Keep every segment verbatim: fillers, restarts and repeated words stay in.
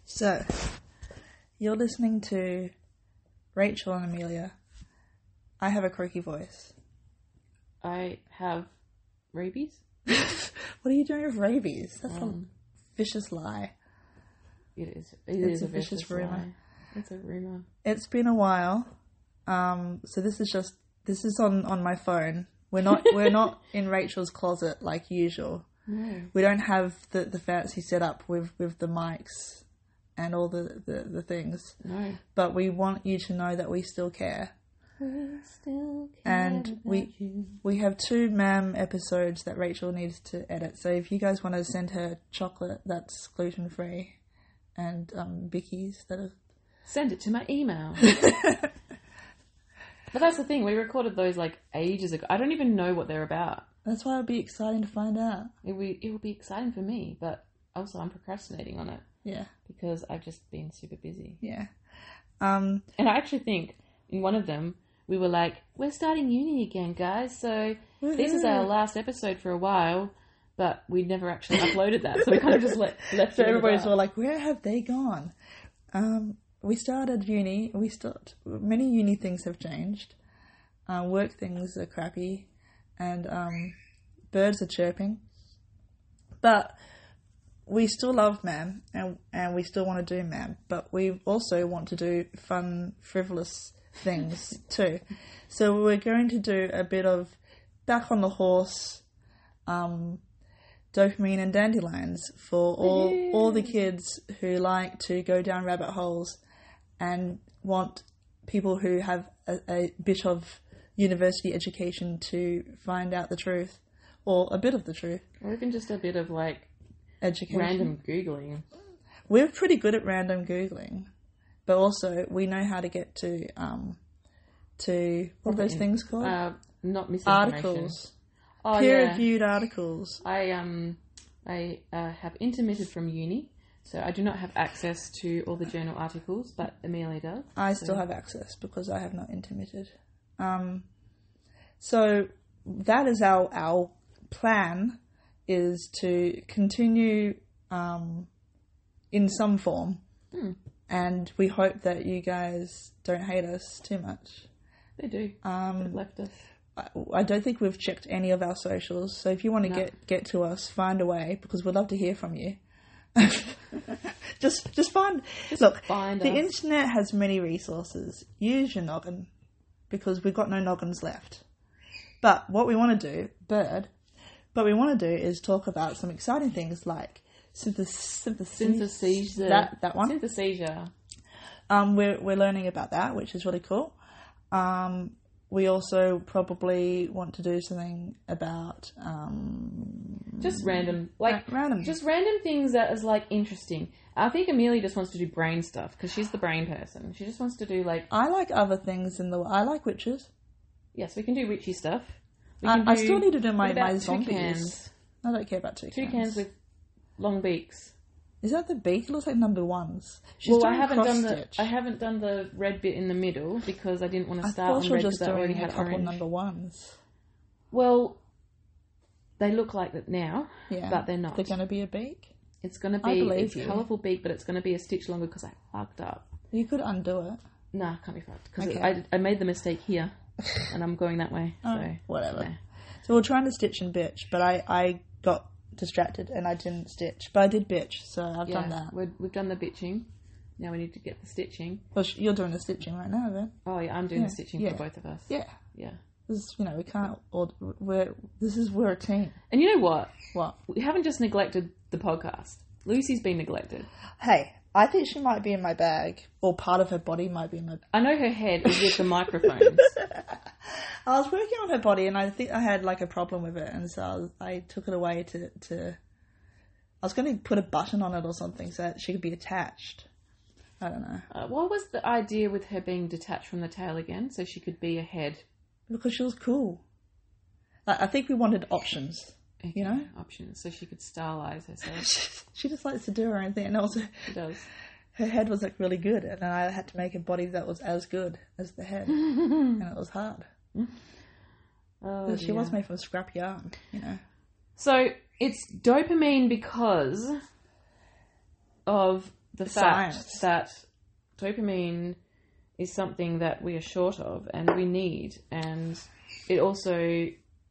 So, you're listening to Rachel and Amelia. I have a croaky voice. I have rabies. What are you doing with rabies? That's Um, a vicious lie. It is. It It's is a a vicious vicious rumour. lie. It's a rumor. It's been a while. Um, so this is just this is on, on my phone. We're not we're not in Rachel's closet like usual. No. We don't have the, the fancy setup with, with the mics and all the, the, the things. No. But we want you to know that we still care. We still care And about we you. we have two ma'am episodes that Rachel needs to edit. So if you guys want to send her chocolate that's gluten free and um, bickies that are Send it to my email. But that's the thing. We recorded those like ages ago. I don't even know what they're about. that's why it'll be exciting to find out. It will. It will be exciting for me, but also I'm procrastinating on it Yeah, because I've just been super busy. yeah. Um, And I actually think in one of them we were like, "We're starting uni again, guys. So this is our last episode for a while." But we never actually uploaded that, so we kind of just let, left so it in the everybody's dark. all like, where have they gone? Um, we started uni. We start. Many uni things have changed. Uh, work things are crappy, and um, birds are chirping. But we still love ma'am, and and we still want to do ma'am. But we also want to do fun, frivolous things too. So we're going to do a bit of back on the horse, um, dopamine and dandelions for all Yeah. all the kids who like to go down rabbit holes and want people who have a, a bit of university education to find out the truth, or a bit of the truth. Or even just a bit of like Education. random Googling. We're pretty good at random Googling, but also we know how to get to, um, to, what are those things called? Uh, not misinformation. Articles. Oh, yeah. Peer-reviewed articles. I um I uh, have intermitted from uni, so I do not have access to all the journal articles, but Amelia does. I so. still have access because I have not intermitted. Um, so that is our our plan, is to continue um, in some form, Hmm. and we hope that you guys don't hate us too much. They do. Um, They've left us. I, I don't think we've checked any of our socials, so if you want to No. get get to us, find a way, because we'd love to hear from you. just just find look. Find The us. internet has many resources. Use your noggin, because we've got no noggins left. But what we want to do, bird, what we want to do is talk about some exciting things like synthes- synthesis. Synthesia. That that one. Synthesia. Um, we're we're learning about that, which is really cool. Um, we also probably want to do something about um, Just random, like ra- random. just random things that is like interesting. I think Amelia just wants to do brain stuff because she's the brain person. She just wants to do like I like other things in the. I like witches. yes, we can do witchy stuff. We I, can I do- still need to do my what about my zombies. toucans? I don't care about toucans. Toucans with long beaks. Is that the beak? It looks like number ones. She's Well, I doing haven't cross done the stitch. I haven't done the red bit in the middle because I didn't want to I start thought on you were red just because I already doing a had couple orange. number ones. Well, they look like that now, Yeah, but they're not. They're going to be a beak. It's going to I be believe it's you. colourful beak, but it's going to be a stitch longer because I fucked up. You could undo it. Nah, can't be fucked because Okay. I, I made the mistake here, and I'm going that way. Oh, So whatever. nah. So we're trying to stitch and bitch, but I, I got distracted and I didn't stitch. But I did bitch, so I've Yeah, done that. we're, we've done the bitching. Now we need to get the stitching. Well, sh- you're doing the stitching right now, then. Oh yeah, I'm doing Yeah, the stitching yeah. for both of us. Yeah. Yeah. This is, you know, we can't. Or, we're this is we're a team. And you know what? What? We haven't just neglected the podcast. Lucy's been neglected. Hey, I think she might be in my bag, or part of her body might be in my. I know her head is with the microphones. I was working on her body, and I think I had like a problem with it, and so I, was, I took it away to to. I was going to put a button on it or something so that she could be attached. I don't know, Uh, what was the idea with her being detached from the tail again, so she could be a head? because she was cool. Like, I think we wanted options. Okay, You know? options, so she could stylize herself. She just likes to do her own thing, and also She does. her head was like really good, and then I had to make a body that was as good as the head, and it was hard. Oh, She dear. was made from scrap yarn, you know. So it's dopamine because of the fact science. that dopamine is something that we are short of and we need, and it also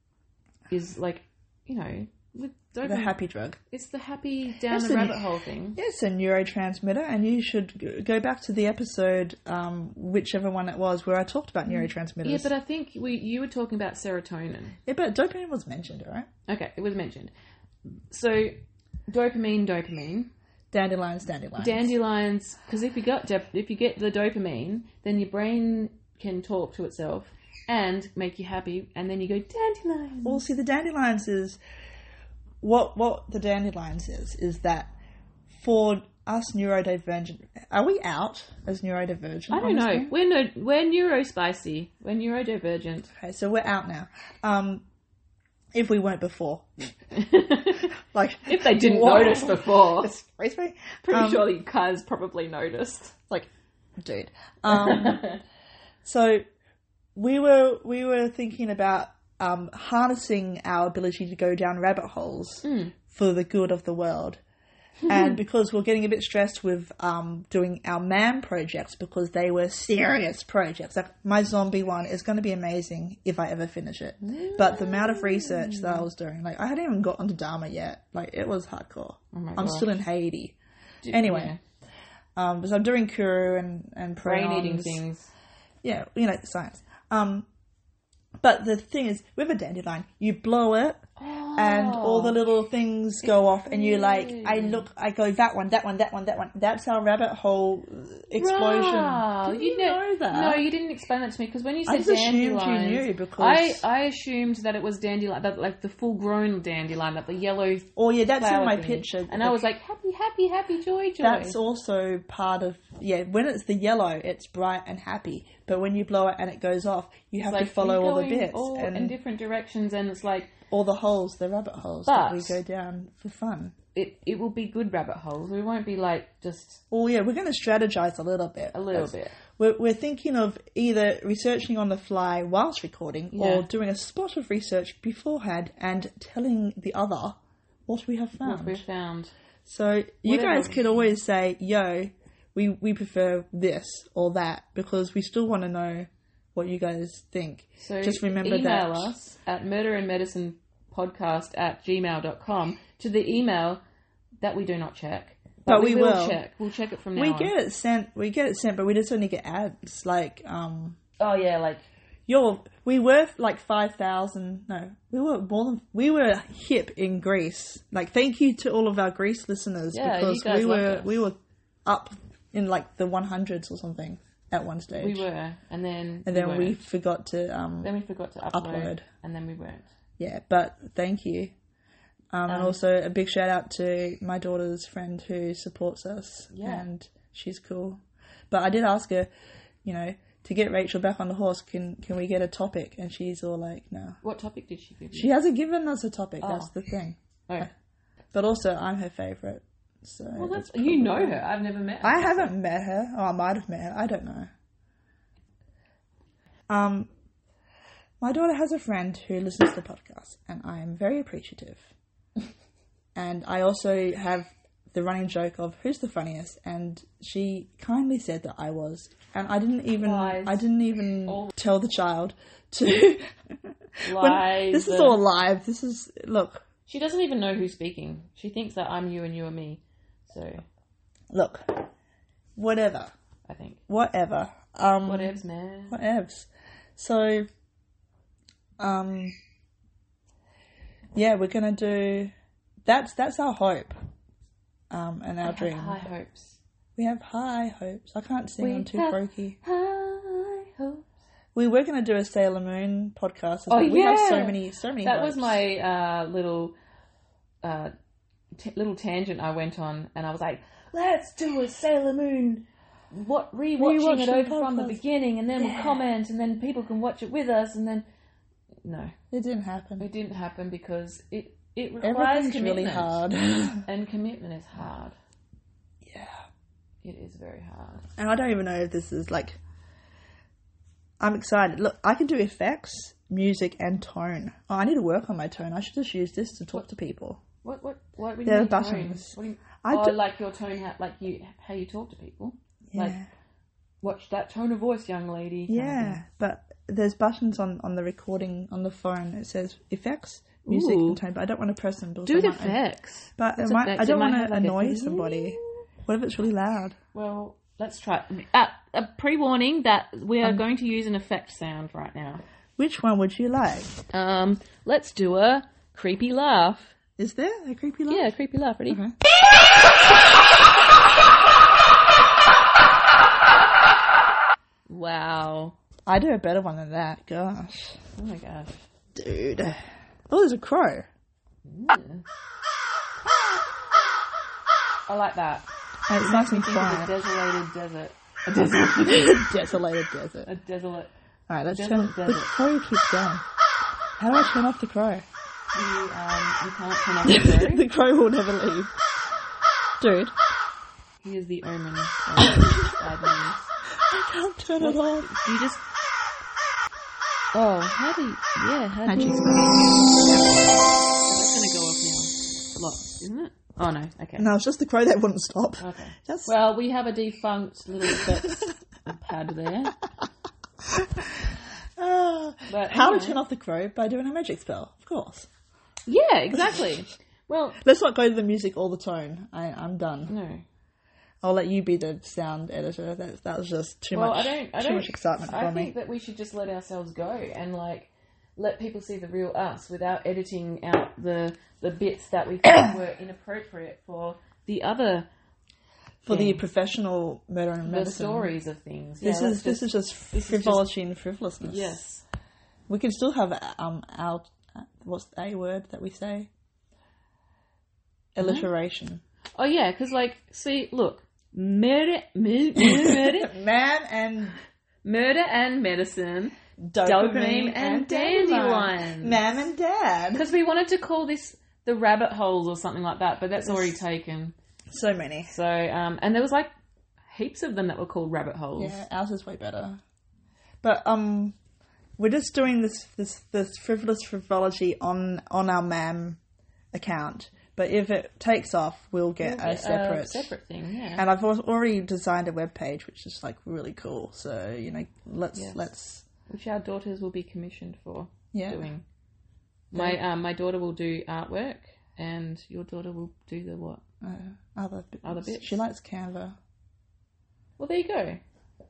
is like, you know, with dopamine, The happy drug. it's the happy down It's the a- rabbit hole thing. Yeah, it's a neurotransmitter, and you should g- go back to the episode, um, whichever one it was, where I talked about neurotransmitters. Yeah, but I think we you were talking about serotonin. yeah, but dopamine was mentioned, right? Okay, it was mentioned. So, dopamine, dopamine, Dandelions, dandelions. dandelions. Because if you got dop- if you get the dopamine, then your brain can talk to itself and make you happy, and then you go dandelions. Well, see, the dandelions is what what the dandelions is is that for us neurodivergent, are we out as neurodivergent? I don't know. honestly? We're no, we're neurospicy. We're neurodivergent. Okay, so we're out now. Um, if we weren't before, like If they didn't Whoa. notice before, Excuse me? pretty Um, sure you guys probably noticed. like, dude. Um, so we were we were thinking about um, harnessing our ability to go down rabbit holes Mm. for the good of the world. And because we're getting a bit stressed with um, doing our MAM projects, because they were serious projects. Like, my zombie one is going to be amazing if I ever finish it. But the amount of research that I was doing, like, I hadn't even got onto Dharma yet. Like, it was hardcore. Oh my I'm gosh. still in Haiti. Anyway, um, so I'm doing Kuru and, and brain eating prions. things. Yeah, you know, science. Um, but the thing is, with a dandelion, you blow it, and all the little things go off, and you're like, I look, I go, that one, that one, that one, that one. That's our rabbit hole explosion. Wow. Did you, know, know that? No, you didn't explain that to me, because when you I said just assumed you dandelions, knew because- I, I assumed that it was dandelion, that, like the full grown dandelion, like the yellow Oh, yeah, that's in flower my thingy. picture. And I was like, happy, happy, happy, joy, joy. That's also part of, yeah, when it's the yellow, it's bright and happy. But when you blow it and it goes off, you have like, to follow we all go the in bits. all and in different directions, and it's like, all the holes, the rabbit holes But- that we go down for fun. it, it will be good rabbit holes. We won't be like, just Oh, yeah, we're going to strategize a little bit. a little That's- bit. We're, we're thinking of either researching on the fly whilst recording, Yeah. or doing a spot of research beforehand and telling the other what we have What found. we've found. So you Whatever. guys could always say, yo, we, we prefer this or that, because we still want to know what you guys think. So Just remember email that. us at murder and medicine podcast at gmail dot com to the email that we do not check. But we will, will. check. We'll check it from now We on. get it sent, we get it sent, but we just only get ads. Like, um, Oh, yeah, like, You're, we were like five thousand, no, we were more than, we were hip in Greece. Like, thank you to all of our Greece listeners, Yeah, because you guys we loved were, us. we were up in like the one hundreds or something at one stage. we were. And then And then we, we weren't. forgot to, um, Then we forgot to upload, upload. and then we weren't. yeah, but thank you. Um, and Um, also a big shout out to my daughter's friend who supports us. Yeah. And she's cool. But I did ask her, you know, to get Rachel back on the horse, can can we get a topic? And she's all like, no. What topic did she give you? She hasn't given us a topic, Oh. that's the thing. Oh. But also, I'm her favourite. So Well, that's, that's you know probably- her. I've never met her. I haven't met her. Oh, I might have met her. I don't know. Um, my daughter has a friend who listens to the podcast, and I am very appreciative. And I also have the running joke of who's the funniest, and she kindly said that I was, and I didn't even, Lies. I didn't even All- tell the child to. When- Lies. this is all live. This is look, She doesn't even know who's speaking. She thinks that I'm you and you are me. So, look, whatever, I think. whatever. Um, Whatevs, man. Whatevs. So, um, yeah, we're gonna do. That's that's our hope, um, and our I have dream. high hopes. We have high hopes. I can't sing. We I'm too have croaky. High hopes. We were gonna do a Sailor Moon podcast. As Oh, well. We have so yeah. many, so many. That hopes. was my uh, little uh, t- little tangent I went on, and I was like, "Let's do a Sailor Moon, what rewatching Rewatch it the over from the podcast. beginning, and then Yeah. we'll comment, and then people can watch it with us." And then, no, It didn't happen. it didn't happen because it it requires Everything's commitment, really hard. and commitment is hard. Yeah. It is very hard. And I don't even know if this is like. I'm excited. Look, I can do effects, music, and tone. Oh, I need to work on my tone. I should just use this to talk to people. What what what? What do you There are mean tone? buttons. What do you, I oh, do- like your tone, how, like you, how you talk to people. yeah. Like, watch that tone of voice, young lady. kind of Yeah, thing. but there's buttons on, on the recording on the phone. It says effects, music, Ooh. and tone. But I don't want to press them. because Do I the might- effects. But it What's might, effects? I It don't might want have to like a- annoy somebody. What if it's really loud? Well, let's try. Uh, a pre-warning that we Um, are going to use an effect sound right now. Which one would you like? Um, let's do a creepy laugh. Is there a creepy laugh? Yeah, creepy laugh. Ready? Okay. Wow. I do a better one than that. Gosh. Oh my gosh. Dude. Oh, there's a crow. Yeah. I like that. And it's nice and Think of a quiet. desolated desert. A desolated. Desolated desert. a desolate. Alright, let's Desert turn... desert. The crow keeps going. How do I turn off the crow? You um you can't turn off the crow. The crow will never leave. Dude. Here's the omen. of bad news. I can't turn it off. You just. Oh, how do you. Yeah, how do Magic you. spell. That's gonna go off now. Lots, isn't it? Oh no, okay. No, it's just the crow that wouldn't stop. Okay. That's... Well, we have a defunct little effects pad there. Ah. But How anyway. to turn off the crow? By doing a magic spell, of course. Yeah, exactly. Well, Let's not go to the music all the tone. I, I'm done. no. I'll let you be the sound editor. That that was just too Well, much. I don't. I too don't. much excitement I for think me. that we should just let ourselves go and like let people see the real us without editing out the the bits that we think were inappropriate for the other For the thing. professional murder and the medicine. stories of things. This Yeah, is let's this is just this is frivolity and frivolousness. Yes. We can still have um our what's the A word that we say? Alliteration. Oh yeah, because like, see, look, murder, murder, murder, Man and murder and medicine, dopamine, dopamine and dandelions. Mam and dad. Because we wanted to call this the rabbit holes or something like that, but that's already taken. So many. So, um, and there was like heaps of them that were called rabbit holes. Yeah, ours is way better. But um, we're just doing this this this frivolous frivolity on on our Mam account. But if it takes off, we'll get We'll a get separate. separate thing, yeah. And I've al- already designed a web page, which is like really cool. So you know, let's Yes. let's Which our daughters will be commissioned for yeah. doing. My um, my daughter will do artwork, and your daughter will do the what? Uh, other bits. Other bits? She likes Canva. Well, there you go.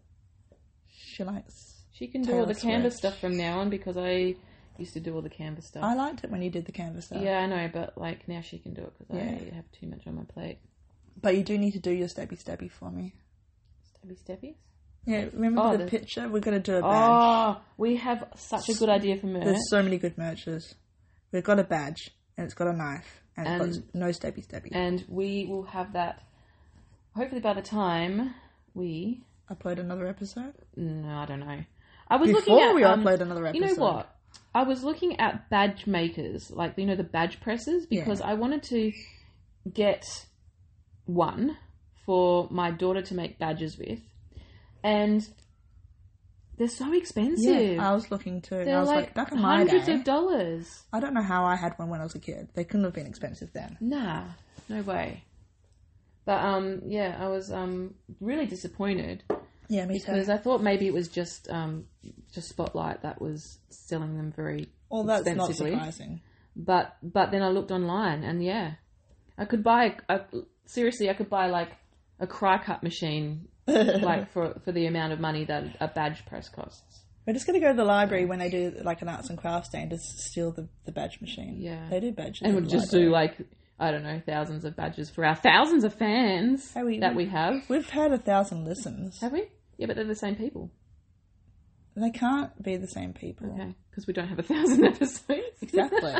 She likes. She can do Taylor all the Canvas Swift. stuff from now on because I used to do all the Canvas stuff. I liked it when you did the Canva stuff. Yeah, I know, but like now she can do it because Yeah. I have too much on my plate. But you do need to do your stabby stabby for me. Stabby steppies. Yeah, remember Oh, the the- picture? We're going to do a badge. Oh, we have such a good idea for merch. There's so many good merches. We've got a badge, and it's got a knife, and, And- it's got no stabby stabby. And we will have that hopefully by the time we. Upload another episode? No, I don't know. I was Before looking at. we um, upload another You know episode. what? I was looking at badge makers, like, you know, the badge presses, because I wanted to get one for my daughter to make badges with. And they're so expensive. Yeah, I was looking too. They're I was like, like, back in my hundreds day, of dollars. I don't know how I had one when I was a kid. They couldn't have been expensive then. Nah, no way. But um, yeah, I was um really disappointed Yeah, me because too. I thought maybe it was just um just Spotlight that was selling them very Well, that's not expensively. surprising. But but then I looked online and yeah, I could buy a, seriously I could buy like a cry cut machine like for for the amount of money that a badge press costs. We're just going to go to the library when they do like an arts and crafts day and just steal the, the badge machine. Yeah. They do badges. And in we'd the just library. do like I don't know thousands of badges for our thousands of fans Hey, we- that we have. We've had a thousand listens. Have we? Yeah, but they're the same people. They can't be the same people. Okay, because we don't have a thousand episodes. Exactly.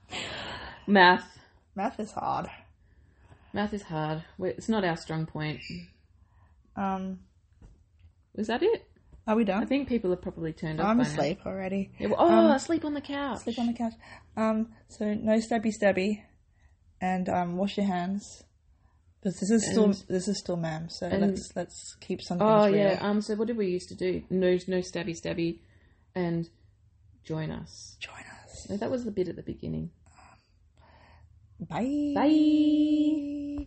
Math. Math is hard. Math is hard. We're, it's not our strong point. Um, Was that it? are we done? I think people have probably turned off I'm by now. asleep already. Yeah, well, oh, Um, asleep on the couch. Sleep on the couch. Um, so no stabby stabby, and um, wash your hands. Because this is still And- this is still ma'am. So and- let's let's keep something. Oh real. yeah. Um. So what did we used to do? No, no stabby stabby, and join us. Join us. No, that was the bit at the beginning. Bye. Bye.